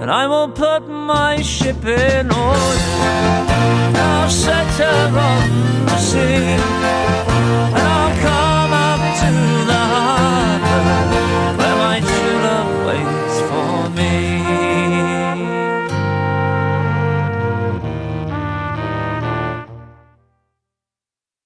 and I will put my ship in order. I'll set her on the sea.